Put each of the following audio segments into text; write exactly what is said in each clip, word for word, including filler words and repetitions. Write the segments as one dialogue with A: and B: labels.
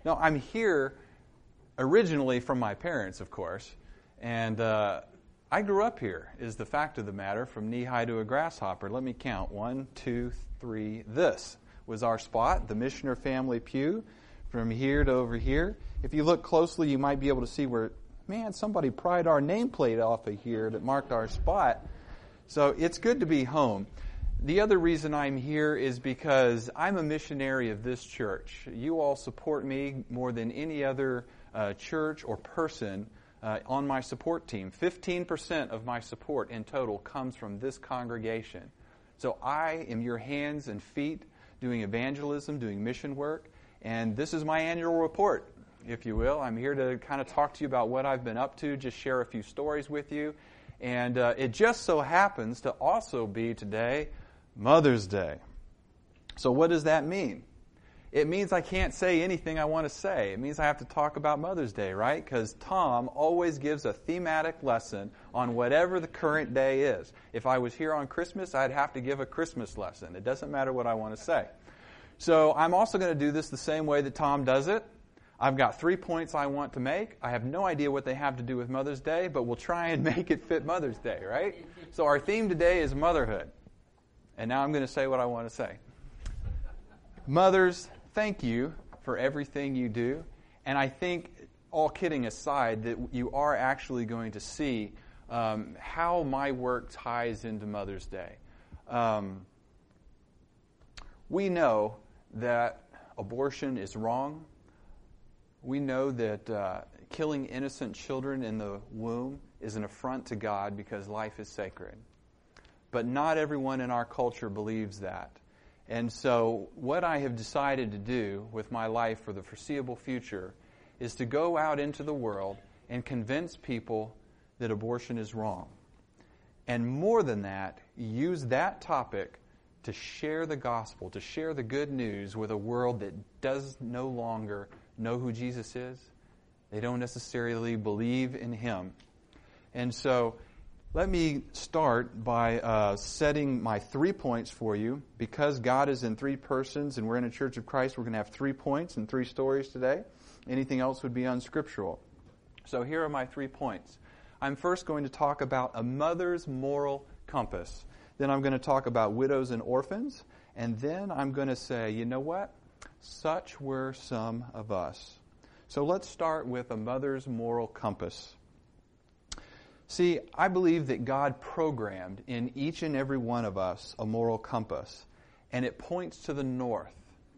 A: No, I'm here originally from my parents, of course, and uh, I grew up here, is the fact of the matter, from knee-high to a grasshopper. Let me count. One, two, three. This was our spot, the Missioner family pew, from here to over here. If you look closely, you might be able to see where, man, somebody pried our nameplate off of here that marked our spot. So it's good to be home. The other reason I'm here is because I'm a missionary of this church. You all support me more than any other uh, church or person uh, on my support team. fifteen percent of my support in total comes from this congregation. So I am your hands and feet doing evangelism, doing mission work, and this is my annual report, if you will. I'm here to kind of talk to you about what I've been up to, just share a few stories with you. And uh, it just so happens to also be today Mother's Day. So what does that mean? It means I can't say anything I want to say. It means I have to talk about Mother's Day, right? Because Tom always gives a thematic lesson on whatever the current day is. If I was here on Christmas, I'd have to give a Christmas lesson. It doesn't matter what I want to say. So I'm also going to do this the same way that Tom does it. I've got three points I want to make. I have no idea what they have to do with Mother's Day, but we'll try and make it fit Mother's Day, right? So our theme today is motherhood. And now I'm going to say what I want to say. Mothers, thank you for everything you do. And I think, all kidding aside, that you are actually going to see um, how my work ties into Mother's Day. Um, we know that abortion is wrong. We know that uh, killing innocent children in the womb is an affront to God because life is sacred. But not everyone in our culture believes that. And so what I have decided to do with my life for the foreseeable future is to go out into the world and convince people that abortion is wrong. And more than that, use that topic to share the gospel, to share the good news with a world that does no longer know who Jesus is. They don't necessarily believe in Him. And so let me start by uh, setting my three points for you. Because God is in three persons and we're in a Church of Christ, we're going to have three points and three stories today. Anything else would be unscriptural. So here are my three points. I'm first going to talk about a mother's moral compass. Then I'm going to talk about widows and orphans. And then I'm going to say, you know what? Such were some of us. So let's start with a mother's moral compass. See, I believe that God programmed in each and every one of us a moral compass, and it points to the north.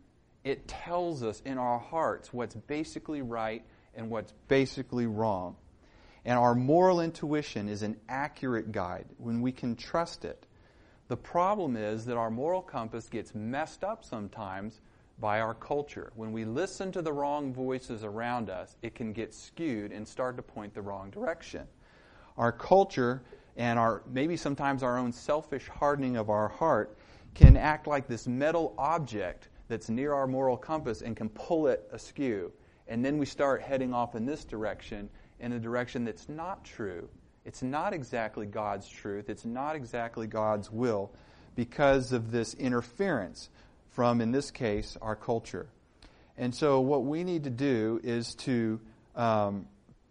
A: It tells us in our hearts what's basically right and what's basically wrong. And our moral intuition is an accurate guide when we can trust it. The problem is that our moral compass gets messed up sometimes by our culture. When we listen to the wrong voices around us, it can get skewed and start to point the wrong direction. Our culture and our maybe sometimes our own selfish hardening of our heart can act like this metal object that's near our moral compass and can pull it askew. And then we start heading off in this direction, in a direction that's not true. It's not exactly God's truth. It's not exactly God's will because of this interference from, in this case, our culture. And so what we need to do is to um,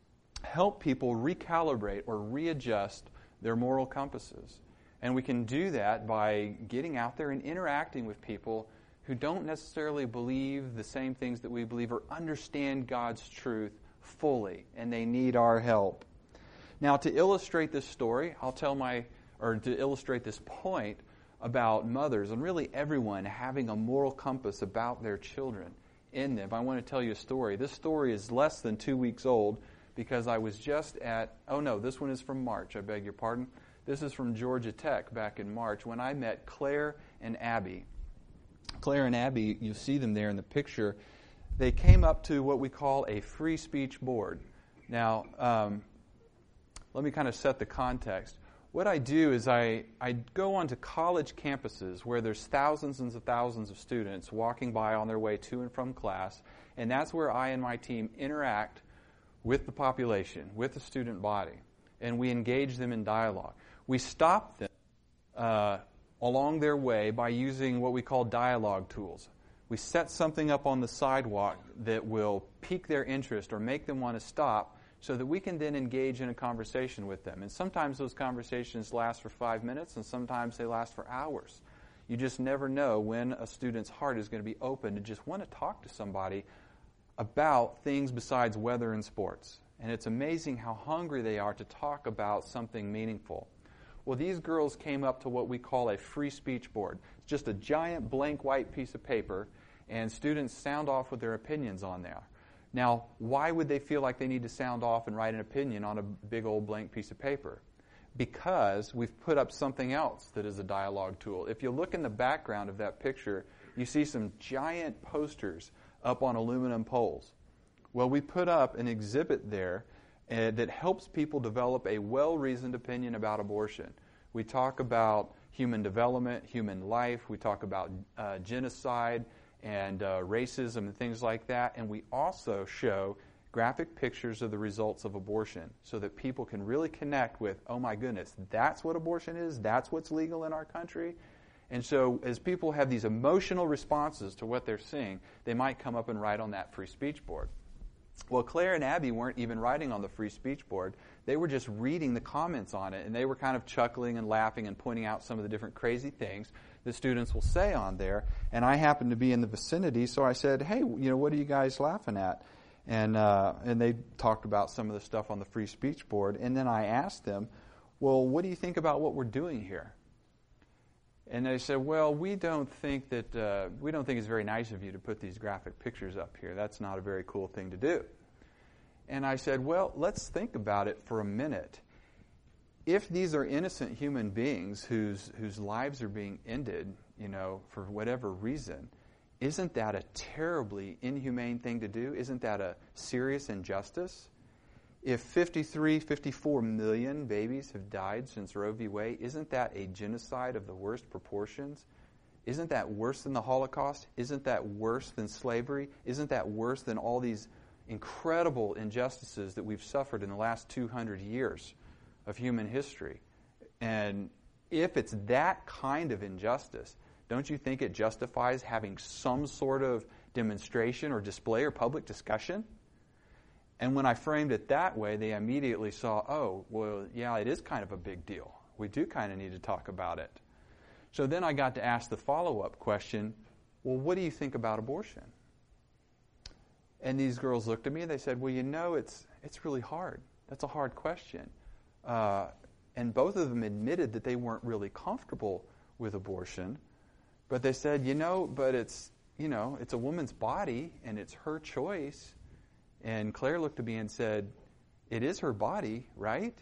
A: help people recalibrate or readjust their moral compasses. And we can do that by getting out there and interacting with people who don't necessarily believe the same things that we believe or understand God's truth fully, and they need our help. Now, to illustrate this story, I'll tell my, or to illustrate this point about mothers and really everyone having a moral compass about their children in them. I want to tell you a story. This story is less than two weeks old because I was just at, oh no, this one is from March, I beg your pardon. This is from Georgia Tech back in March when I met Claire and Abby. Claire and Abby, you see them there in the picture. They came up to what we call a free speech board. Now, um, let me kind of set the context. What I do is I, I go onto college campuses where there's thousands and thousands of students walking by on their way to and from class, and that's where I and my team interact with the population, with the student body, and we engage them in dialogue. We stop them uh, along their way by using what we call dialogue tools. We set something up on the sidewalk that will pique their interest or make them want to stop so that we can then engage in a conversation with them. And sometimes those conversations last for five minutes and sometimes they last for hours. You just never know when a student's heart is going to be open to just want to talk to somebody about things besides weather and sports. And it's amazing how hungry they are to talk about something meaningful. Well, these girls came up to what we call a free speech board. It's just a giant blank white piece of paper, and students sound off with their opinions on there. Now, why would they feel like they need to sound off and write an opinion on a big old blank piece of paper? Because we've put up something else that is a dialogue tool. If you look in the background of that picture, you see some giant posters up on aluminum poles. Well, we put up an exhibit there uh, that helps people develop a well-reasoned opinion about abortion. We talk about human development, human life. We talk about uh, genocide and uh, racism and things like that. And we also show graphic pictures of the results of abortion so that people can really connect with, oh my goodness, that's what abortion is, that's what's legal in our country. And so as people have these emotional responses to what they're seeing, they might come up and write on that free speech board. Well, Claire and Abby weren't even writing on the free speech board. They were just reading the comments on it, and they were kind of chuckling and laughing and pointing out some of the different crazy things the students will say on there. And I happened to be in the vicinity, so I said, hey, you know, what are you guys laughing at? And uh, and they talked about some of the stuff on the free speech board. And then I asked them, well, what do you think about what we're doing here? And they said, well, we don't think that uh, we don't think it's very nice of you to put these graphic pictures up here. That's not a very cool thing to do. And I said, well, let's think about it for a minute. If these are innocent human beings whose whose lives are being ended, you know, for whatever reason, isn't that a terribly inhumane thing to do? Isn't that a serious injustice? If fifty-three, fifty-four million babies have died since Roe v. Wade, isn't that a genocide of the worst proportions? Isn't that worse than the Holocaust? Isn't that worse than slavery? Isn't that worse than all these incredible injustices that we've suffered in the last two hundred years of human history? And if it's that kind of injustice, don't you think it justifies having some sort of demonstration or display or public discussion? And when I framed it that way, they immediately saw, oh, well, yeah, it is kind of a big deal. We do kind of need to talk about it. So then I got to ask the follow-up question, well, what do you think about abortion? And these girls looked at me and they said, well, you know, it's it's really hard. That's a hard question. Uh, and both of them admitted that they weren't really comfortable with abortion. But they said, you know, but it's, you know, it's a woman's body and it's her choice. And Claire looked at me and said, it is her body, right?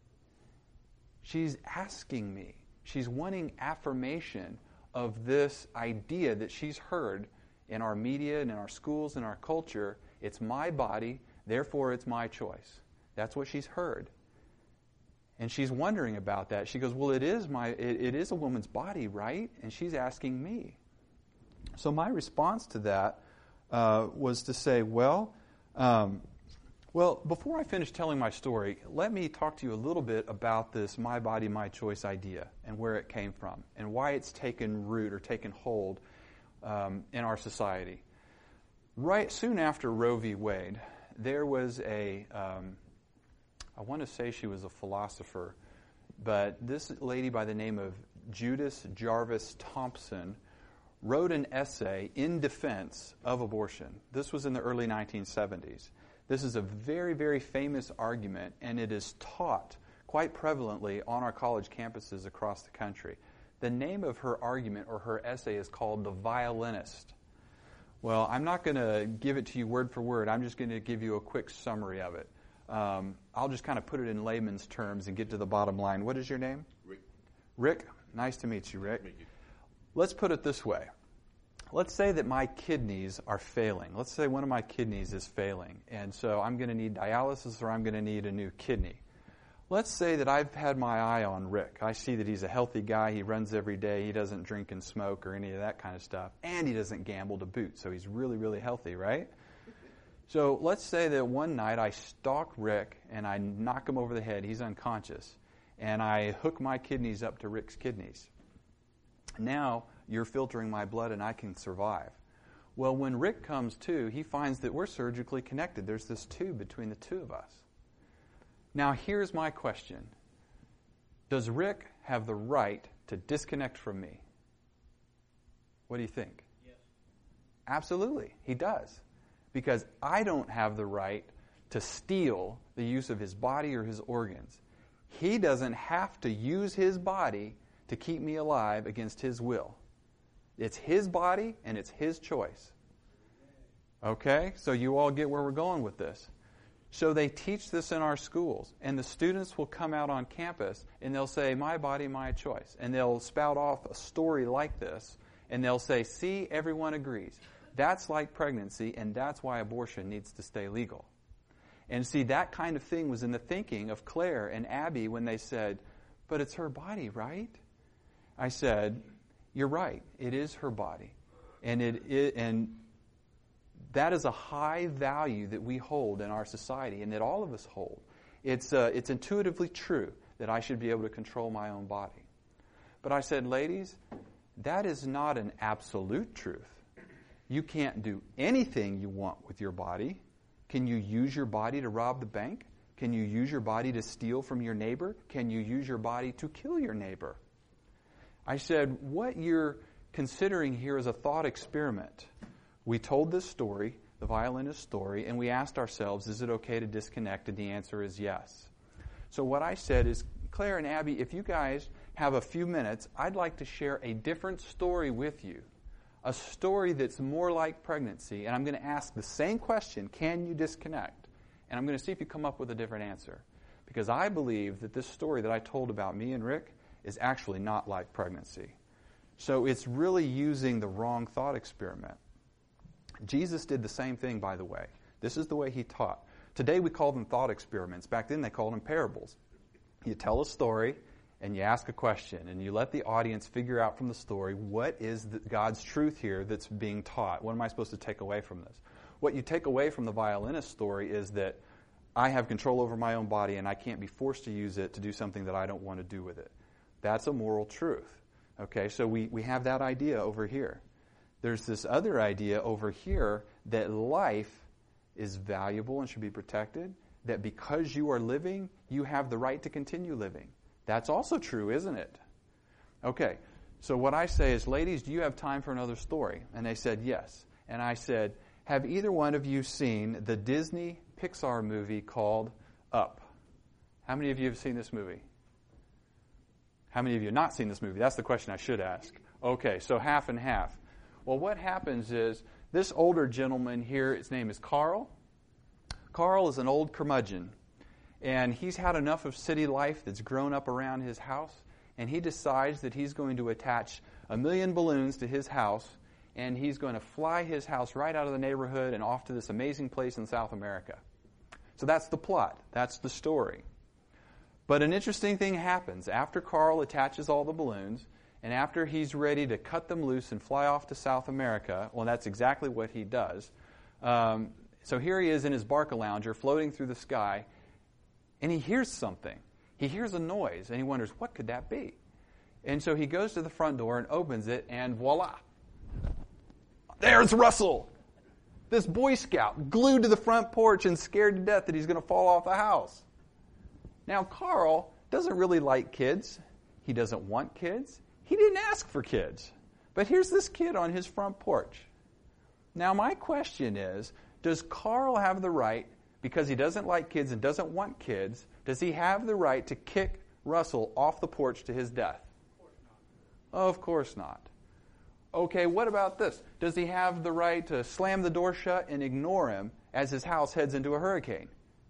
A: She's asking me. She's wanting affirmation of this idea that she's heard in our media and in our schools and our culture. It's my body, therefore it's my choice. That's what she's heard. And she's wondering about that. She goes, well, it is my it, it is a woman's body, right? And she's asking me. So my response to that uh, was to say, well, um, well, before I finish telling my story, let me talk to you a little bit about this my body, my choice idea and where it came from and why it's taken root or taken hold um, in our society. Right soon after Roe v. Wade, there was a, um, I want to say she was a philosopher, but this lady by the name of Judith Jarvis Thompson wrote an essay in defense of abortion. This was in the early nineteen seventies. This is a very, very famous argument, and it is taught quite prevalently on our college campuses across the country. The name of her argument or her essay is called The Violinist. Well, I'm not going to give it to you word for word. I'm just going to give you a quick summary of it. Um, I'll just kind of put it in layman's terms and get to the bottom line. What is your name?
B: Rick.
A: Rick? Nice to meet you, Rick.
B: Thank you.
A: Let's put it this way. Let's say that my kidneys are failing. Let's say one of my kidneys is failing, and so I'm going to need dialysis or I'm going to need a new kidney. Let's say that I've had my eye on Rick. I see that he's a healthy guy. He runs every day. He doesn't drink and smoke or any of that kind of stuff, and he doesn't gamble to boot, so he's really, really healthy, right? So let's say that one night I stalk Rick and I knock him over the head. He's unconscious, and I hook my kidneys up to Rick's kidneys. Now you're filtering my blood and I can survive. Well, when Rick comes to, he finds that we're surgically connected. There's this tube between the two of us. Now, here's my question. Does Rick have the right to disconnect from me? What do you think?
B: Yes.
A: Absolutely, he does. Because I don't have the right to steal the use of his body or his organs. He doesn't have to use his body to keep me alive against his will. It's his body and it's his choice. Okay? So you all get where we're going with this. So they teach this in our schools, and the students will come out on campus and they'll say, my body, my choice. And they'll spout off a story like this, and they'll say, see, everyone agrees. That's like pregnancy, and that's why abortion needs to stay legal. And see, that kind of thing was in the thinking of Claire and Abby when they said, but it's her body, right? I said, you're right. It is her body. And it, it and that is a high value that we hold in our society and that all of us hold. It's, uh, it's intuitively true that I should be able to control my own body. But I said, ladies, that is not an absolute truth. You can't do anything you want with your body. Can you use your body to rob the bank? Can you use your body to steal from your neighbor? Can you use your body to kill your neighbor? I said, what you're considering here is a thought experiment. We told this story, the violinist story, and we asked ourselves, is it okay to disconnect? And the answer is yes. So what I said is, Claire and Abby, if you guys have a few minutes, I'd like to share a different story with you. A story that's more like pregnancy. And I'm going to ask the same question, can you disconnect? And I'm going to see if you come up with a different answer. Because I believe that this story that I told about me and Rick is actually not like pregnancy. So it's really using the wrong thought experiment. Jesus did the same thing, by the way. This is the way he taught. Today we call them thought experiments. Back then they called them parables. You tell a story and you ask a question and you let the audience figure out from the story what is the, God's truth here that's being taught. What am I supposed to take away from this? What you take away from the violinist story is that I have control over my own body and I can't be forced to use it to do something that I don't want to do with it. That's a moral truth. Okay, so we, we have that idea over here. There's this other idea over here that life is valuable and should be protected, that because you are living, you have the right to continue living. That's also true, isn't it? Okay, so what I say is, ladies, do you have time for another story? And they said yes. And I said, have either one of you seen the Disney Pixar movie called Up? How many of you have seen this movie? How many of you have not seen this movie? That's the question I should ask. Okay, so half and half. Well, what happens is this older gentleman here, his name is Carl. Carl is an old curmudgeon, and he's had enough of city life that's grown up around his house, and he decides that he's going to attach a million balloons to his house, and he's going to fly his house right out of the neighborhood and off to this amazing place in South America. So that's the plot. That's the story. But an interesting thing happens. After Carl attaches all the balloons, and after he's ready to cut them loose and fly off to South America, well, that's exactly what he does. Um, so here he is in his Barcalounger floating through the sky, and he hears something. He hears a noise, and he wonders, what could that be? And so he goes to the front door and opens it, and voila. There's Russell, this Boy Scout, glued to the front porch and scared to death that he's going to fall off the house. Now, Carl doesn't really like kids. He doesn't want kids. He didn't ask for kids. But here's this kid on his front porch. Now, my question is, does Carl have the right, because he doesn't like kids and doesn't want kids, does he have the right to kick Russell off the porch to his death?
B: Of course not.
A: Oh, of course not. Okay, what about this? Does he have the right to slam the door shut and ignore him as his house heads into a hurricane?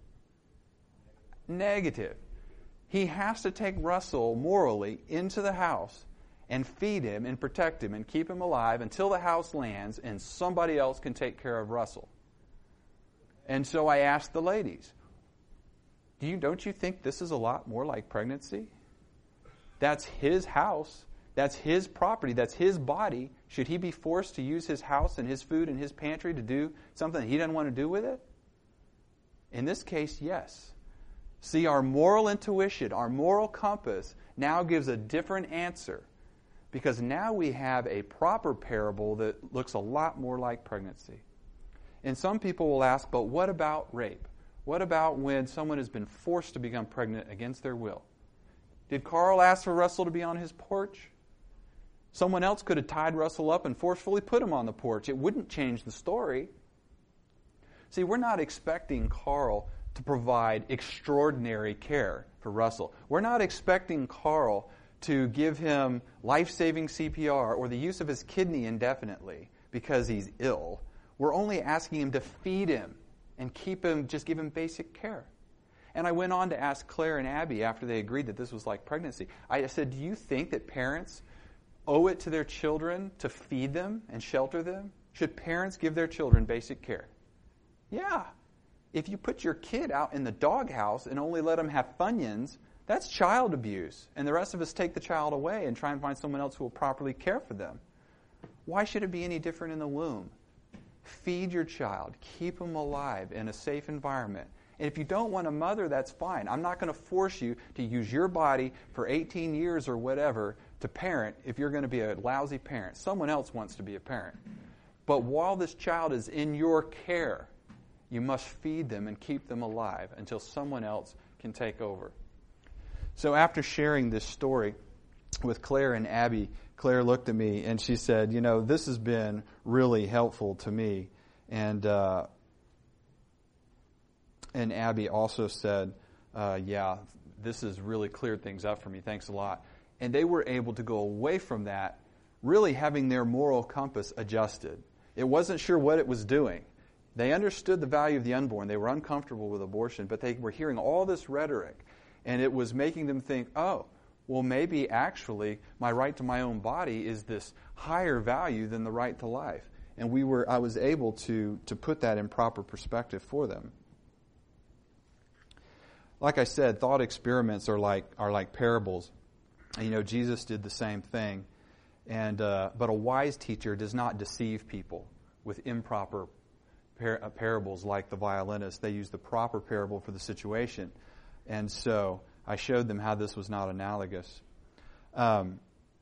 A: Negative. He has to take Russell morally into the house and feed him and protect him and keep him alive until the house lands and somebody else can take care of Russell. And so I asked the ladies, do you, don't you think this is a lot more like pregnancy? That's his house. That's his property. That's his body. Should he be forced to use his house and his food and his pantry to do something that he doesn't want to do with it? In this case, yes. See, our moral intuition, our moral compass now gives a different answer. because now we have a proper parable that looks a lot more like pregnancy. And some people will ask, but what about rape? What about when someone has been forced to become pregnant against their will? Did Carl ask for Russell to be on his porch? Someone else could have tied Russell up and forcefully put him on the porch. It wouldn't change the story. See, we're not expecting Carl to provide extraordinary care for Russell. We're not expecting Carl to give him life-saving C P R or the use of his kidney indefinitely because he's ill. We're only asking him to feed him and keep him, just give him basic care. And I went on to ask Claire and Abby after they agreed that this was like pregnancy. I said, do you think that parents owe it to their children to feed them and shelter them? Should parents give their children basic care? Yeah. If you put your kid out in the doghouse and only let them have Funyuns, that's child abuse. And the rest of us take the child away and try and find someone else who will properly care for them. Why should it be any different in the womb? Feed your child. Keep them alive in a safe environment. And if you don't want a mother, that's fine. I'm not going to force you to use your body for eighteen years or whatever to parent if you're going to be a lousy parent. Someone else wants to be a parent. But while this child is in your care, you must feed them and keep them alive until someone else can take over. So after sharing this story with Claire and Abby, Claire looked at me and she said, you know, this has been really helpful to me. And uh, and Abby also said, uh, yeah, this has really cleared things up for me. Thanks a lot. And they were able to go away from that really having their moral compass adjusted. It wasn't sure what it was doing. They understood the value of the unborn. They were uncomfortable with abortion, but they were hearing all this rhetoric, and it was making them think, oh, well, maybe actually my right to my own body is this higher value than the right to life. And we were, I was able to, to put that in proper perspective for them. Like I said, thought experiments are like are like parables. And, you know, Jesus did the same thing. And uh, but a wise teacher does not deceive people with improper par- uh, parables like the violinist. They use the proper parable for the situation. And so I showed them how this was not analogous. Um,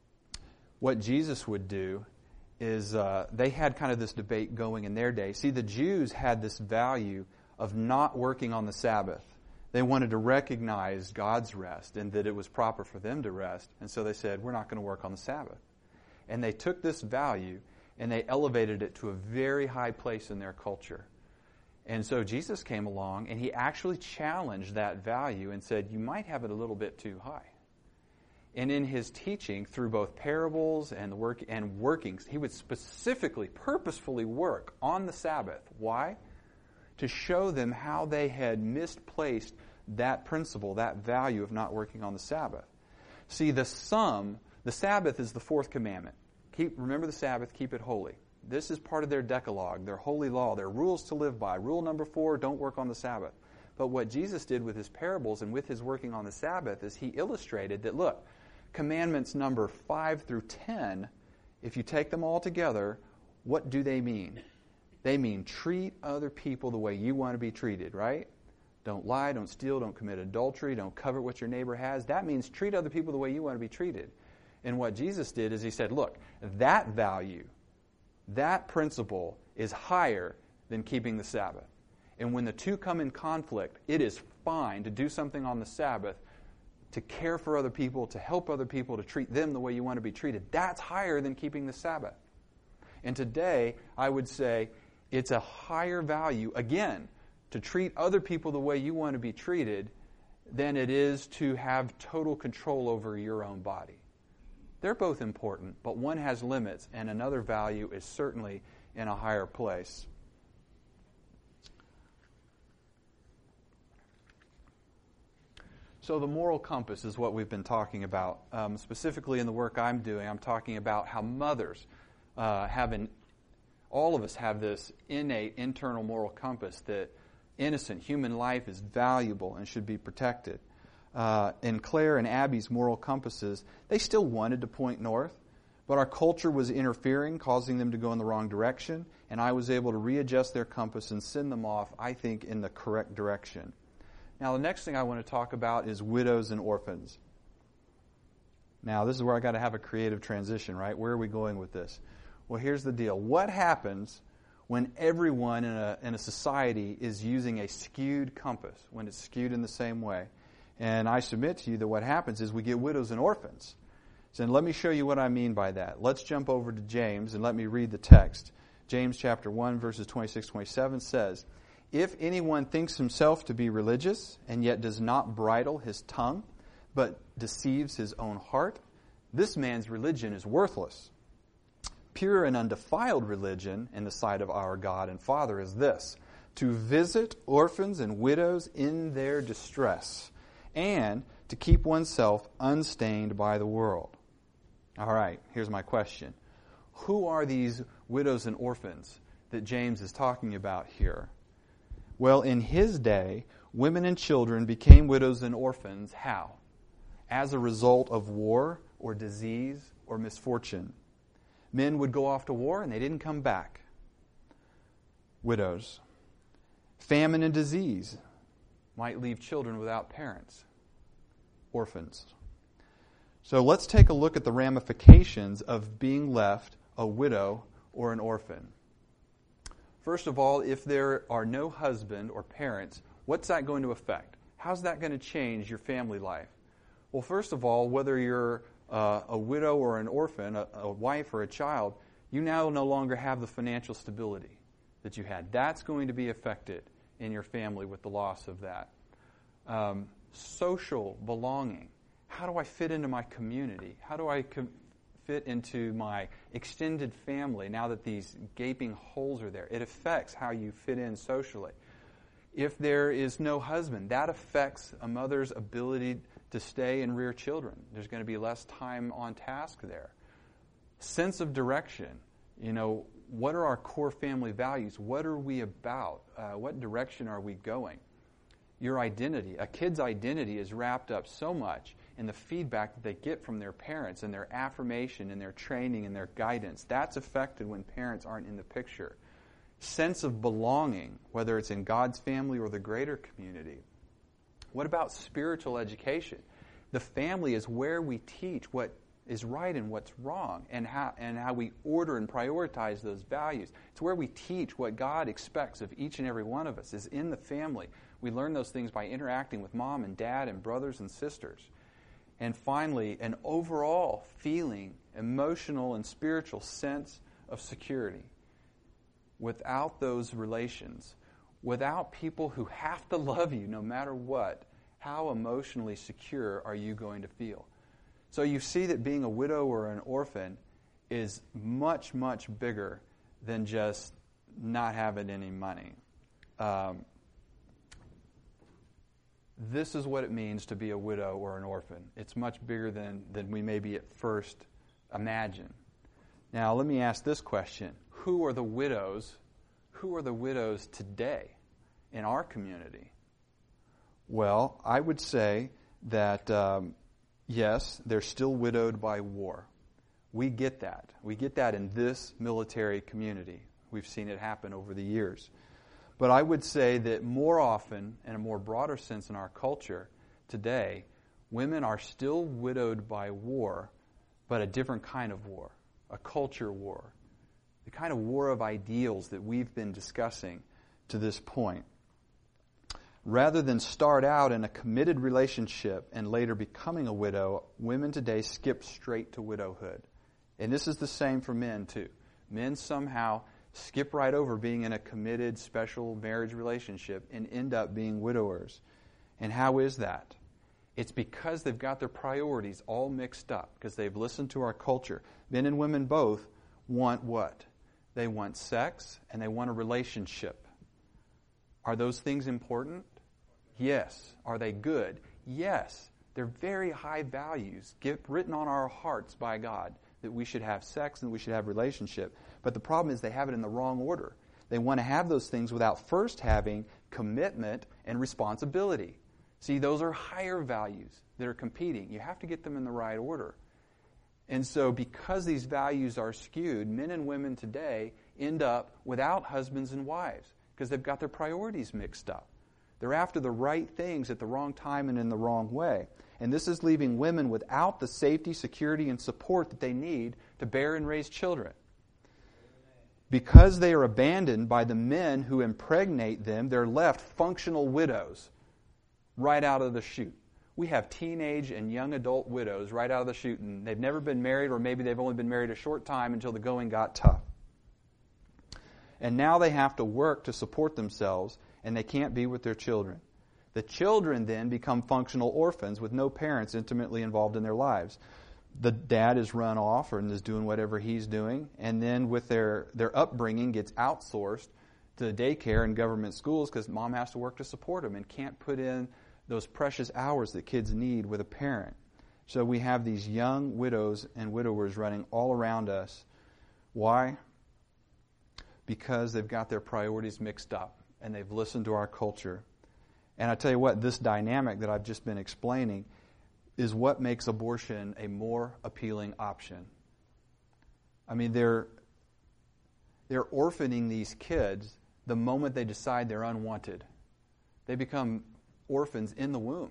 A: what Jesus would do is uh, they had kind of this debate going in their day. See, the Jews had this value of not working on the Sabbath. They wanted to recognize God's rest and that it was proper for them to rest. And so they said, we're not going to work on the Sabbath. And they took this value and they elevated it to a very high place in their culture. And so Jesus came along and he actually challenged that value and said, you might have it a little bit too high. And in his teaching, through both parables and the work and workings, he would specifically, purposefully work on the Sabbath. Why? To show them how they had misplaced that principle, that value of not working on the Sabbath. See, the sum, the Sabbath is the fourth commandment. Keep, remember the Sabbath, keep it holy. This is part of their Decalogue, their holy law, their rules to live by. Rule number four, don't work on the Sabbath. But what Jesus did with his parables and with his working on the Sabbath is he illustrated that, look, commandments number five through ten, if you take them all together, what do they mean? They mean treat other people the way you want to be treated, right? Don't lie, don't steal, don't commit adultery, don't covet what your neighbor has. That means treat other people the way you want to be treated. And what Jesus did is he said, look, that value, that principle is higher than keeping the Sabbath. And when the two come in conflict, it is fine to do something on the Sabbath, to care for other people, to help other people, to treat them the way you want to be treated. That's higher than keeping the Sabbath. And today, I would say it's a higher value, again, to treat other people the way you want to be treated than it is to have total control over your own body. They're both important, but one has limits, and another value is certainly in a higher place. So the moral compass is what we've been talking about. Um, specifically in the work I'm doing, I'm talking about how mothers uh, have an, all of us have this innate internal moral compass that innocent human life is valuable and should be protected. Uh, in Claire and Abby's moral compasses, they still wanted to point north, but our culture was interfering, causing them to go in the wrong direction, and I was able to readjust their compass and send them off, I think, in the correct direction. Now, the next thing I want to talk about is widows and orphans. Now, this is where I got to have a creative transition, right? Where are we going with this? Well, here's the deal. What happens when everyone in a, in a society is using a skewed compass, when it's skewed in the same way? And I submit to you that what happens is we get widows and orphans. So let me show you what I mean by that. Let's jump over to James and let me read the text. James chapter one, verses twenty-six, twenty-seven says, "If anyone thinks himself to be religious and yet does not bridle his tongue, but deceives his own heart, this man's religion is worthless. Pure and undefiled religion in the sight of our God and Father is this, to visit orphans and widows in their distress, and to keep oneself unstained by the world." All right, here's my question. Who are these widows and orphans that James is talking about here? Well, in his day, women and children became widows and orphans. How? As a result of war or disease or misfortune. Men would go off to war and they didn't come back. Widows. Famine and disease might leave children without parents. Orphans. So let's take a look at the ramifications of being left a widow or an orphan. First of all, if there are no husband or parents, what's that going to affect? How's that going to change your family life? Well, first of all, whether you're uh, a widow or an orphan, a, a wife or a child, you now no longer have the financial stability that you had. That's going to be affected in your family with the loss of that. Um, social belonging. How do I fit into my community? How do I com- fit into my extended family now that these gaping holes are there? It affects how you fit in socially. If there is no husband, that affects a mother's ability to stay and rear children. There's going to be less time on task there. Sense of direction. You know, what are our core family values? What are we about? Uh, what direction are we going? Your identity. A kid's identity is wrapped up so much in the feedback that they get from their parents and their affirmation and their training and their guidance. That's affected when parents aren't in the picture. Sense of belonging, whether it's in God's family or the greater community. What about spiritual education? The family is where we teach what is right and what's wrong, and how and how we order and prioritize those values. It's where we teach what God expects of each and every one of us, is in the family. We learn those things by interacting with mom and dad and brothers and sisters. And finally, an overall feeling, emotional and spiritual sense of security. Without those relations, without people who have to love you no matter what, how emotionally secure are you going to feel? So you see that being a widow or an orphan is much, much bigger than just not having any money. Um, this is what it means to be a widow or an orphan. It's much bigger than, than we maybe at first imagine. Now, let me ask this question. Who are the widows? Who are the widows today in our community? Well, I would say that, um, yes, they're still widowed by war. We get that. We get that in this military community. We've seen it happen over the years. But I would say that more often, in a more broader sense in our culture today, women are still widowed by war, but a different kind of war, a culture war, the kind of war of ideals that we've been discussing to this point. Rather than start out in a committed relationship and later becoming a widow, women today skip straight to widowhood. And this is the same for men too. Men somehow skip right over being in a committed, special marriage relationship and end up being widowers. And how is that? It's because they've got their priorities all mixed up, because they've listened to our culture. Men and women both want what? They want sex and they want a relationship. Are those things important? Yes. Are they good? Yes. They're very high values get written on our hearts by God, that we should have sex and we should have relationship. But the problem is they have it in the wrong order. They want to have those things without first having commitment and responsibility. See, those are higher values that are competing. You have to get them in the right order. And so because these values are skewed, men and women today end up without husbands and wives because they've got their priorities mixed up. They're after the right things at the wrong time and in the wrong way. And this is leaving women without the safety, security, and support that they need to bear and raise children. Because they are abandoned by the men who impregnate them, they're left functional widows right out of the chute. We have teenage and young adult widows right out of the chute, and they've never been married, or maybe they've only been married a short time until the going got tough. And now they have to work to support themselves, and they can't be with their children. The children then become functional orphans with no parents intimately involved in their lives. The dad is run off and is doing whatever he's doing, and then with their, their upbringing gets outsourced to daycare and government schools because mom has to work to support them and can't put in those precious hours that kids need with a parent. So we have these young widows and widowers running all around us. Why? Because they've got their priorities mixed up and they've listened to our culture. And I tell you what, this dynamic that I've just been explaining is what makes abortion a more appealing option. I mean, they're they're orphaning these kids the moment they decide they're unwanted. They become orphans in the womb.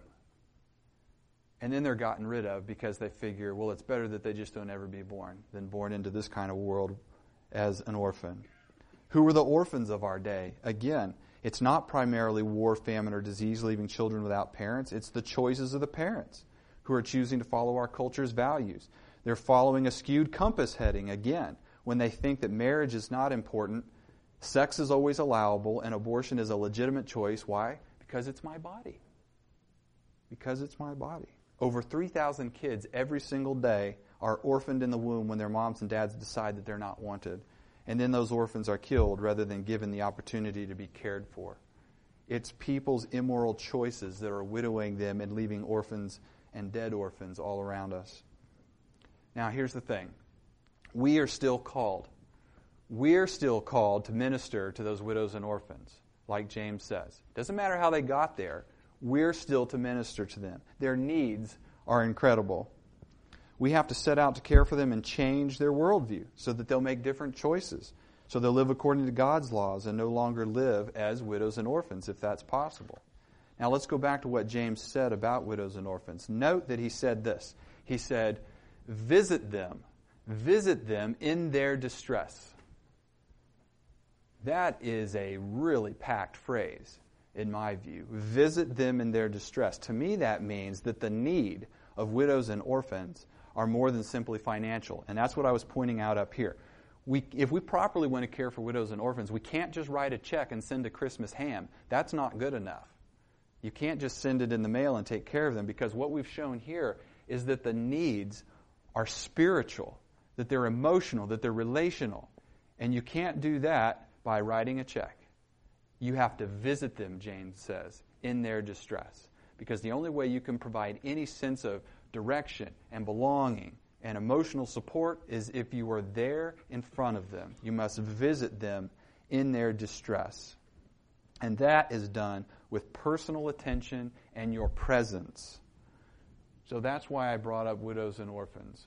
A: And then they're gotten rid of because they figure, well, it's better that they just don't ever be born than born into this kind of world as an orphan. Who were the orphans of our day? Again, it's not primarily war, famine, or disease leaving children without parents. It's the choices of the parents who are choosing to follow our culture's values. They're following a skewed compass heading, again, when they think that marriage is not important, sex is always allowable, and abortion is a legitimate choice. Why? Because it's my body. Because it's my body. Over three thousand kids every single day are orphaned in the womb when their moms and dads decide that they're not wanted. And then those orphans are killed rather than given the opportunity to be cared for. It's people's immoral choices that are widowing them and leaving orphans and dead orphans all around us. Now, here's the thing. We are still called. We're still called to minister to those widows and orphans, like James says. Doesn't matter how they got there. We're still to minister to them. Their needs are incredible. We have to set out to care for them and change their worldview so that they'll make different choices. So they'll live according to God's laws and no longer live as widows and orphans, if that's possible. Now let's go back to what James said about widows and orphans. Note that he said this. He said, visit them. Visit them in their distress. That is a really packed phrase, in my view. Visit them in their distress. To me, that means that the need of widows and orphans are more than simply financial. And that's what I was pointing out up here. We, if we properly want to care for widows and orphans, we can't just write a check and send a Christmas ham. That's not good enough. You can't just send it in the mail and take care of them, because what we've shown here is that the needs are spiritual, that they're emotional, that they're relational. And you can't do that by writing a check. You have to visit them, James says, in their distress. Because the only way you can provide any sense of direction and belonging and emotional support is if you are there in front of them. You must visit them in their distress. And that is done with personal attention and your presence. So that's why I brought up widows and orphans.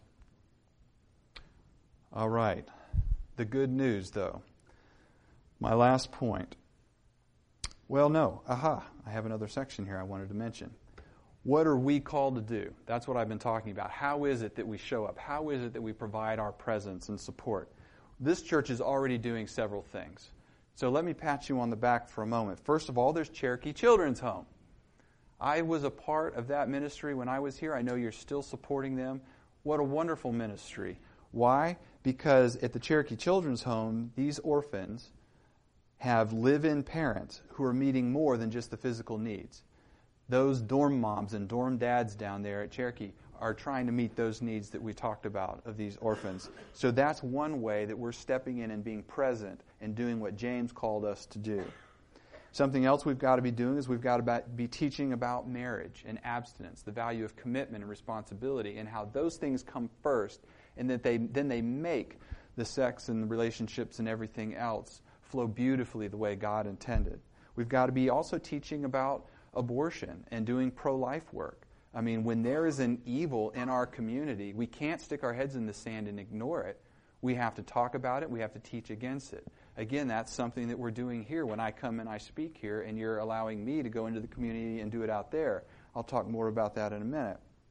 A: All right. The good news, though. My last point. Well, no. Aha. I have another section here I wanted to mention. What are we called to do? That's what I've been talking about. How is it that we show up? How is it that we provide our presence and support? This church is already doing several things. So let me pat you on the back for a moment. First of all, there's Cherokee Children's Home. I was a part of that ministry when I was here. I know you're still supporting them. What a wonderful ministry. Why? Because at the Cherokee Children's Home, these orphans have live-in parents who are meeting more than just the physical needs. Those dorm moms and dorm dads down there at Cherokee are trying to meet those needs that we talked about of these orphans. So that's one way that we're stepping in and being present and doing what James called us to do. Something else we've got to be doing is we've got to be teaching about marriage and abstinence, the value of commitment and responsibility, and how those things come first, and that they then they make the sex and the relationships and everything else flow beautifully the way God intended. We've got to be also teaching about abortion and doing pro-life work. I mean, when there is an evil in our community, we can't stick our heads in the sand and ignore it. We have to talk about it. We have to teach against it. Again, that's something that we're doing here when I come and I speak here, and you're allowing me to go into the community and do it out there. I'll talk more about that in a minute.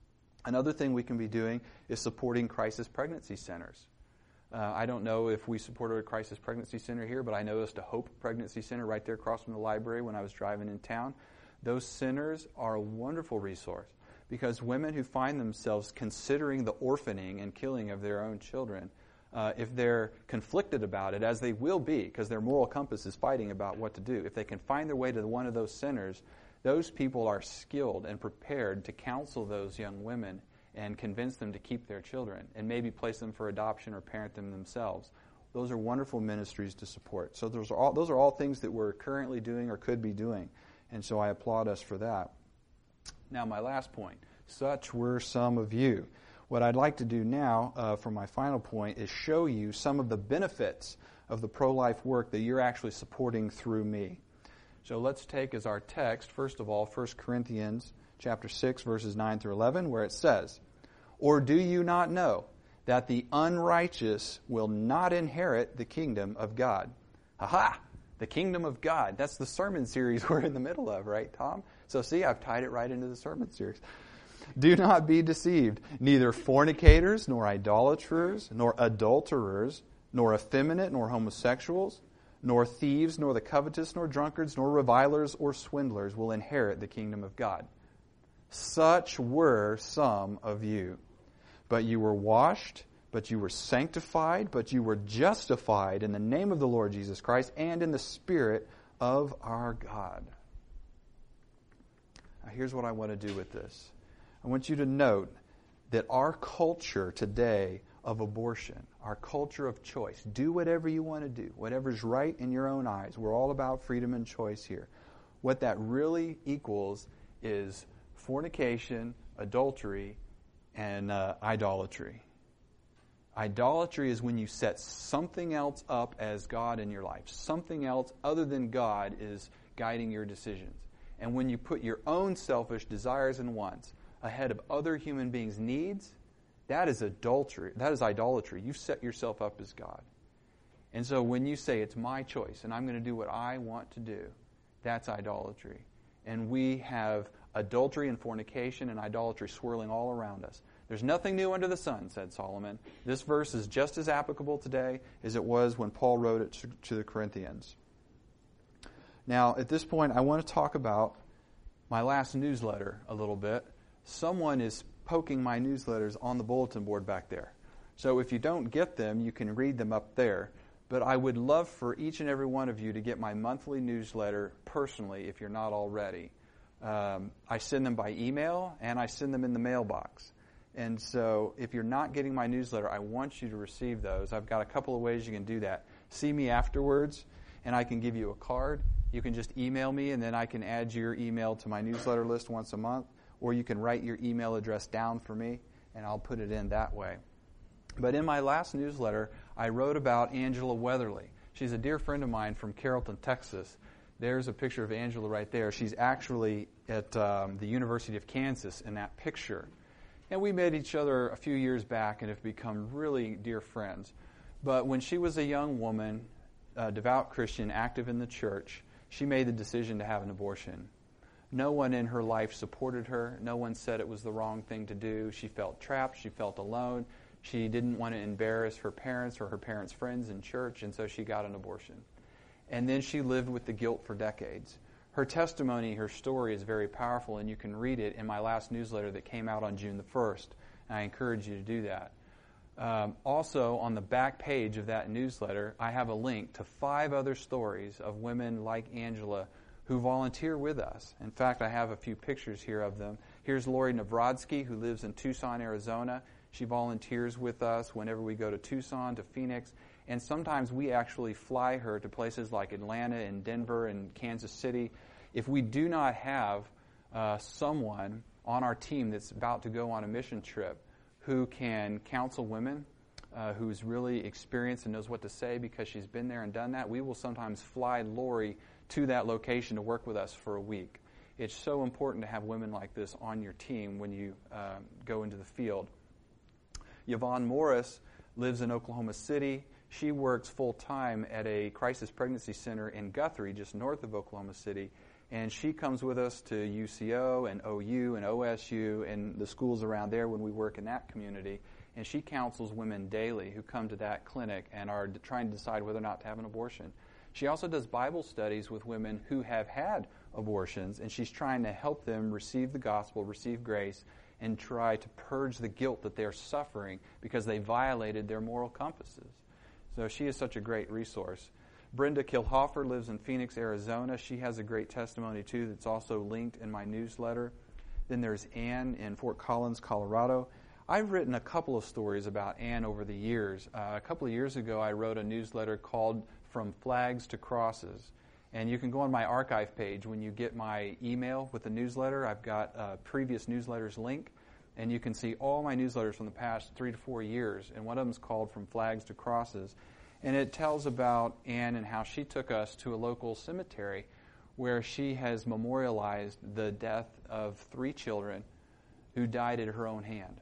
A: Another thing we can be doing is supporting crisis pregnancy centers. Uh, I don't know if we supported a crisis pregnancy center here, but I noticed a Hope Pregnancy Center right there across from the library when I was driving in town. Those centers are a wonderful resource because women who find themselves considering the orphaning and killing of their own children, uh, if they're conflicted about it, as they will be because their moral compass is fighting about what to do, if they can find their way to one of those centers, those people are skilled and prepared to counsel those young women and convince them to keep their children and maybe place them for adoption or parent them themselves. Those are wonderful ministries to support. So those are all, those are all things that we're currently doing or could be doing. And so I applaud us for that. Now, my last point. Such were some of you. What I'd like to do now uh, for my final point is show you some of the benefits of the pro-life work that you're actually supporting through me. So let's take as our text, first of all, First Corinthians chapter six, verses nine through eleven, where it says, "Or do you not know that the unrighteous will not inherit the kingdom of God?" Ha-ha! The kingdom of God. That's the sermon series we're in the middle of, right, Tom? So see, I've tied it right into the sermon series. "Do not be deceived. Neither fornicators, nor idolaters, nor adulterers, nor effeminate, nor homosexuals, nor thieves, nor the covetous, nor drunkards, nor revilers or swindlers will inherit the kingdom of God. Such were some of you. But you were washed, but you were sanctified, but you were justified in the name of the Lord Jesus Christ and in the Spirit of our God." Now, here's what I want to do with this. I want you to note that our culture today of abortion, our culture of choice, do whatever you want to do, whatever's right in your own eyes. We're all about freedom and choice here. What that really equals is fornication, adultery, and uh, idolatry. Idolatry is when you set something else up as God in your life. Something else other than God is guiding your decisions. And when you put your own selfish desires and wants ahead of other human beings' needs, that is adultery. That is idolatry. You've set yourself up as God. And so when you say, it's my choice and I'm going to do what I want to do, that's idolatry. And we have adultery and fornication and idolatry swirling all around us. There's nothing new under the sun, said Solomon. This verse is just as applicable today as it was when Paul wrote it to, to the Corinthians. Now, at this point, I want to talk about my last newsletter a little bit. Someone is poking my newsletters on the bulletin board back there. So if you don't get them, you can read them up there. But I would love for each and every one of you to get my monthly newsletter personally if you're not already. Um, I send them by email and I send them in the mailbox. And so if you're not getting my newsletter, I want you to receive those. I've got a couple of ways you can do that. See me afterwards and I can give you a card. You can just email me and then I can add your email to my newsletter list once a month. Or you can write your email address down for me and I'll put it in that way. But in my last newsletter, I wrote about Angela Weatherly. She's a dear friend of mine from Carrollton, Texas. There's a picture of Angela right there. She's actually at um, the University of Kansas in that picture. And we met each other a few years back and have become really dear friends. But when she was a young woman, a devout Christian, active in the church, she made the decision to have an abortion. No one in her life supported her. No one said it was the wrong thing to do. She felt trapped. She felt alone. She didn't want to embarrass her parents or her parents' friends in church, and so she got an abortion. And then she lived with the guilt for decades. Her testimony, her story is very powerful, and you can read it in my last newsletter that came out on June the first. And I encourage you to do that. Um, also, on the back page of that newsletter, I have a link to five other stories of women like Angela who volunteer with us. In fact, I have a few pictures here of them. Here's Lori Navrodsky, who lives in Tucson, Arizona. She volunteers with us whenever we go to Tucson, to Phoenix, and sometimes we actually fly her to places like Atlanta and Denver and Kansas City. If we do not have uh, someone on our team that's about to go on a mission trip who can counsel women, uh, who's really experienced and knows what to say because she's been there and done that, we will sometimes fly Lori to that location to work with us for a week. It's so important to have women like this on your team when you uh, go into the field. Yvonne Morris lives in Oklahoma City. She works full-time at a crisis pregnancy center in Guthrie, just north of Oklahoma City. And she comes with us to U C O and O U and O S U and the schools around there when we work in that community. And she counsels women daily who come to that clinic and are trying to decide whether or not to have an abortion. She also does Bible studies with women who have had abortions, and she's trying to help them receive the gospel, receive grace, and try to purge the guilt that they're suffering because they violated their moral compasses. So she is such a great resource. Brenda Kilhofer lives in Phoenix, Arizona. She has a great testimony, too, that's also linked in my newsletter. Then there's Ann in Fort Collins, Colorado. I've written a couple of stories about Ann over the years. Uh, a couple of years ago, I wrote a newsletter called From Flags to Crosses. And you can go on my archive page when you get my email with the newsletter. I've got a previous newsletters link, and you can see all my newsletters from the past three to four years. And one of them is called From Flags to Crosses. And it tells about Ann and how she took us to a local cemetery where she has memorialized the death of three children who died at her own hand.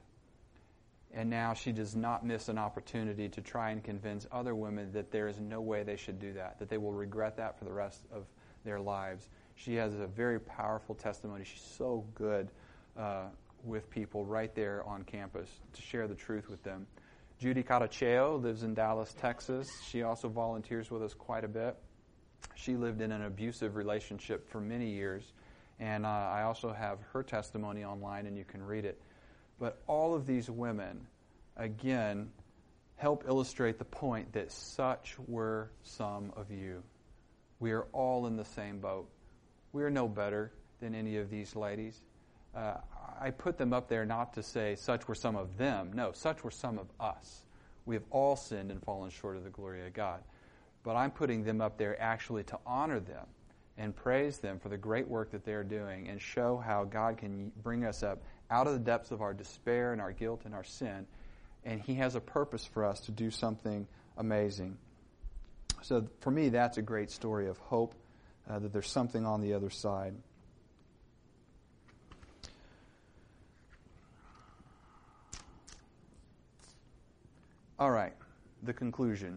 A: And now she does not miss an opportunity to try and convince other women that there is no way they should do that, that they will regret that for the rest of their lives. She has a very powerful testimony. She's so good uh, with people right there on campus to share the truth with them. Judy Caracheo lives in Dallas, Texas. She also volunteers with us quite a bit. She lived in an abusive relationship for many years, and uh, I also have her testimony online, and you can read it. But all of these women, again, help illustrate the point that such were some of you. We are all in the same boat. We are no better than any of these ladies. Uh, I put them up there not to say such were some of them. No, such were some of us. We have all sinned and fallen short of the glory of God. But I'm putting them up there actually to honor them and praise them for the great work that they're doing and show how God can bring us up out of the depths of our despair and our guilt and our sin. And He has a purpose for us to do something amazing. So for me, that's a great story of hope, uh, that there's something on the other side. All right, the conclusion.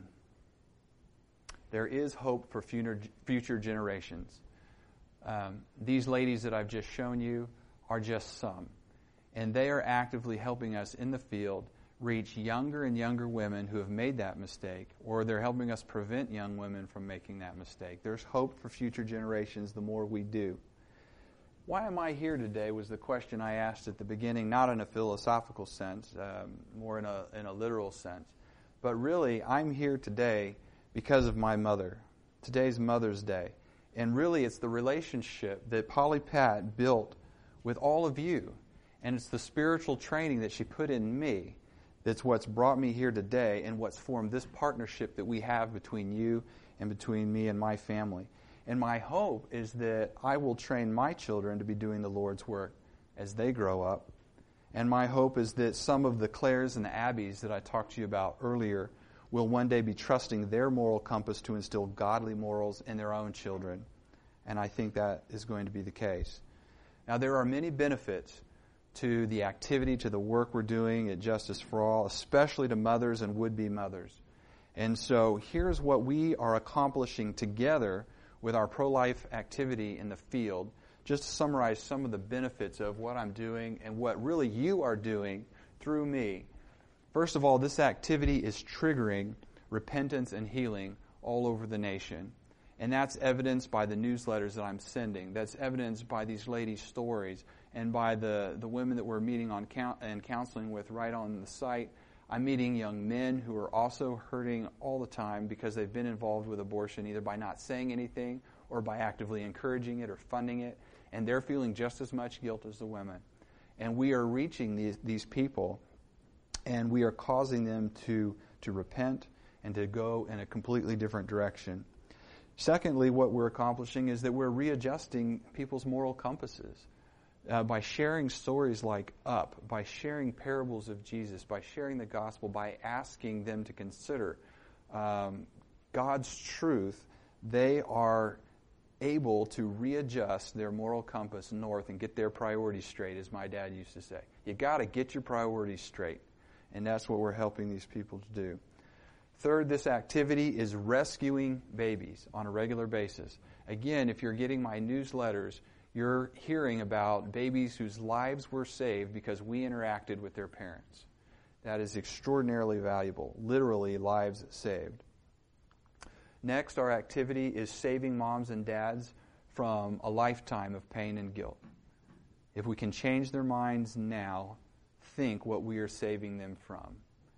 A: There is hope for future generations. Um, these ladies that I've just shown you are just some. And they are actively helping us in the field reach younger and younger women who have made that mistake, or they're helping us prevent young women from making that mistake. There's hope for future generations the more we do. Why am I here today was the question I asked at the beginning, not in a philosophical sense, um, more in a, in a literal sense. But really, I'm here today because of my mother. Today's Mother's Day. And really, it's the relationship that Polly Pat built with all of you. And it's the spiritual training that she put in me that's what's brought me here today and what's formed this partnership that we have between you and between me and my family. And my hope is that I will train my children to be doing the Lord's work as they grow up. And my hope is that some of the Claires and the Abbeys that I talked to you about earlier will one day be trusting their moral compass to instill godly morals in their own children. And I think that is going to be the case. Now, there are many benefits to the activity, to the work we're doing at Justice for All, especially to mothers and would-be mothers. And so here's what we are accomplishing together with our pro-life activity in the field, just to summarize some of the benefits of what I'm doing and what really you are doing through me. First of all, this activity is triggering repentance and healing all over the nation. And that's evidenced by the newsletters that I'm sending. That's evidenced by these ladies' stories and by the, the women that we're meeting on count, and counseling with right on the site. I'm meeting young men who are also hurting all the time because they've been involved with abortion either by not saying anything or by actively encouraging it or funding it. And they're feeling just as much guilt as the women. And we are reaching these, these people, and we are causing them to, to repent and to go in a completely different direction. Secondly, what we're accomplishing is that we're readjusting people's moral compasses uh, by sharing stories like Up, by sharing parables of Jesus, by sharing the gospel, by asking them to consider um, God's truth. They are able to readjust their moral compass north and get their priorities straight, as my dad used to say. You got to get your priorities straight, and that's what we're helping these people to do. Third, this activity is rescuing babies on a regular basis. Again, if you're getting my newsletters, you're hearing about babies whose lives were saved because we interacted with their parents. That is extraordinarily valuable, literally lives saved. Next, our activity is saving moms and dads from a lifetime of pain and guilt. If we can change their minds now, think what we are saving them from.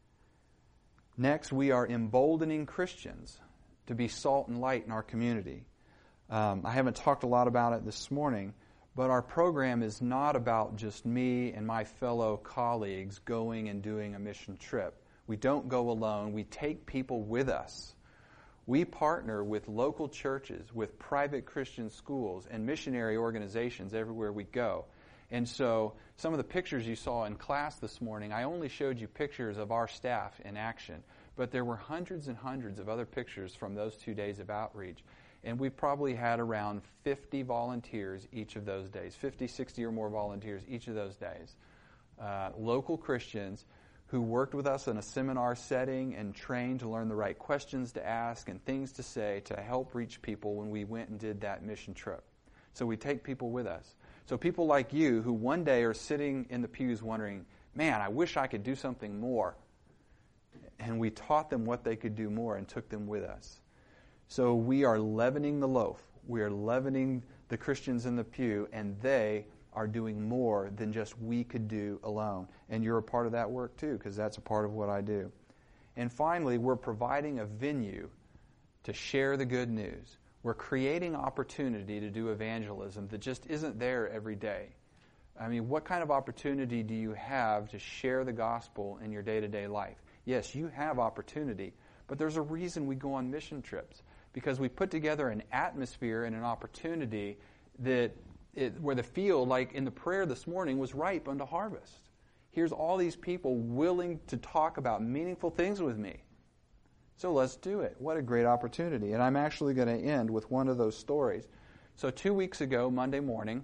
A: Next, we are emboldening Christians to be salt and light in our community. Um, I haven't talked a lot about it this morning, but our program is not about just me and my fellow colleagues going and doing a mission trip. We don't go alone. We take people with us. We partner with local churches, with private Christian schools, and missionary organizations everywhere we go. And so some of the pictures you saw in class this morning, I only showed you pictures of our staff in action, but there were hundreds and hundreds of other pictures from those two days of outreach. And we probably had around fifty volunteers each of those days, fifty, sixty or more volunteers each of those days. Uh, local Christians who worked with us in a seminar setting and trained to learn the right questions to ask and things to say to help reach people when we went and did that mission trip. So we take people with us. So people like you who one day are sitting in the pews wondering, man, I wish I could do something more. And we taught them what they could do more and took them with us. So we are leavening the loaf. We are leavening the Christians in the pew, and they are doing more than just we could do alone. And you're a part of that work too, because that's a part of what I do. And finally, we're providing a venue to share the good news. We're creating opportunity to do evangelism that just isn't there every day. I mean, what kind of opportunity do you have to share the gospel in your day-to-day life? Yes, you have opportunity, but there's a reason we go on mission trips, because we put together an atmosphere and an opportunity that It, where the field, like in the prayer this morning, was ripe unto harvest. Here's all these people willing to talk about meaningful things with me. So let's do it. What a great opportunity. And I'm actually going to end with one of those stories. So two weeks ago, Monday morning,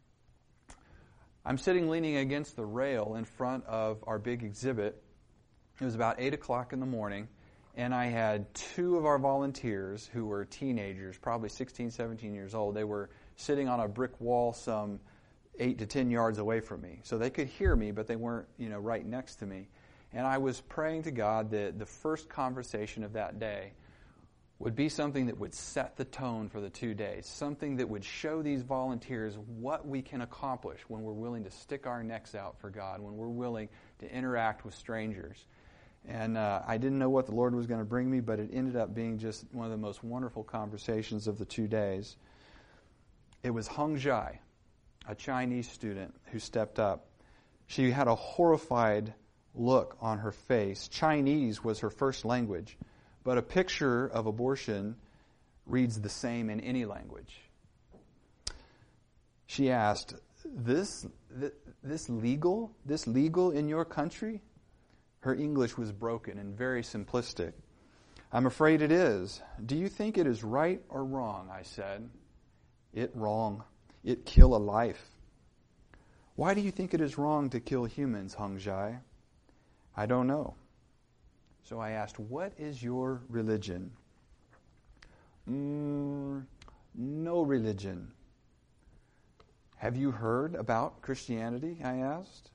A: I'm sitting leaning against the rail in front of our big exhibit. It was about eight o'clock in the morning, and I had two of our volunteers who were teenagers, probably sixteen, seventeen years old. They were sitting on a brick wall some eight to ten yards away from me. So they could hear me, but they weren't, you know, right next to me. And I was praying to God that the first conversation of that day would be something that would set the tone for the two days, something that would show these volunteers what we can accomplish when we're willing to stick our necks out for God, when we're willing to interact with strangers. And uh, I didn't know what the Lord was going to bring me, but it ended up being just one of the most wonderful conversations of the two days. It was Hung Jai, a Chinese student, who stepped up. She had a horrified look on her face. Chinese was her first language, but a picture of abortion reads the same in any language. She asked, "This, this legal? This legal in your country?" Her English was broken and very simplistic. "I'm afraid it is. Do you think it is right or wrong?" I said. "It wrong. It kill a life." "Why do you think it is wrong to kill humans, Hung Jai?" "I don't know." So I asked, "What is your religion?" Mm, "No religion." "Have you heard about Christianity?" I asked.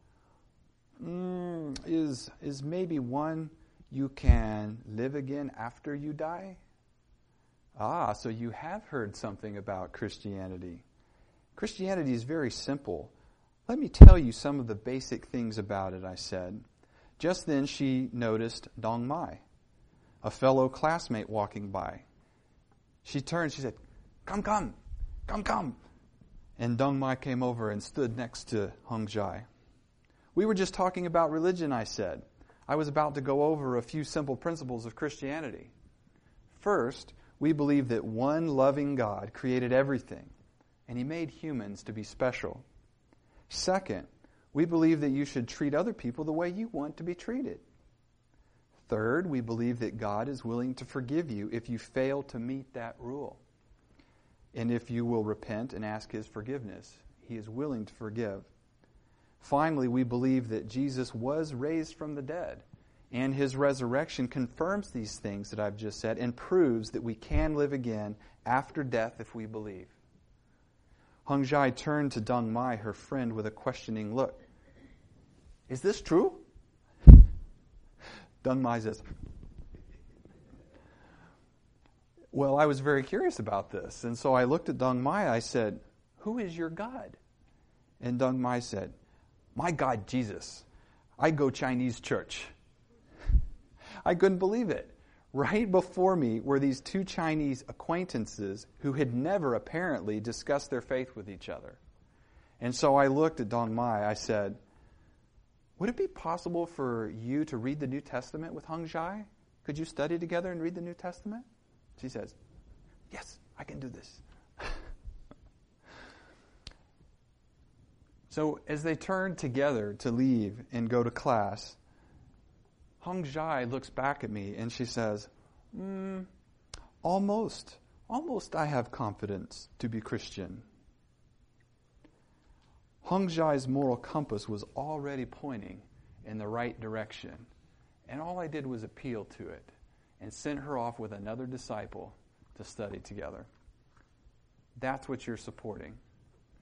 A: Mm, is is maybe one you can live again after you die?" "Ah, so you have heard something about Christianity." "Christianity is very simple. Let me tell you some of the basic things about it," I said. Just then she noticed Dong Mai, a fellow classmate, walking by. She turned, she said, "Come, come, come, come." And Dong Mai came over and stood next to Hung Jai. "We were just talking about religion," I said. "I was about to go over a few simple principles of Christianity. First, we believe that one loving God created everything, and He made humans to be special. Second, we believe that you should treat other people the way you want to be treated. Third, we believe that God is willing to forgive you if you fail to meet that rule. And if you will repent and ask His forgiveness, He is willing to forgive. Finally, we believe that Jesus was raised from the dead, And his resurrection confirms these things that I've just said and proves that we can live again after death if we believe. Hung Jai turned to Dong Mai, her friend, with a questioning look. Is this true? Dong Mai says, well, I was very curious about this. And so I looked at Dong Mai. I said, who is your God? And Dong Mai said, my God, Jesus. I go Chinese church. I couldn't believe it. Right before me were these two Chinese acquaintances who had never apparently discussed their faith with each other. And so I looked at Dong Mai. I said, would it be possible for you to read the New Testament with Hung Jai? Could you study together and read the New Testament? She says, yes, I can do this. So as they turn together to leave and go to class, Hung Jai looks back at me and she says, mm, almost, almost I have confidence to be Christian. Hung Jai's moral compass was already pointing in the right direction. And all I did was appeal to it and sent her off with another disciple to study together. That's what you're supporting.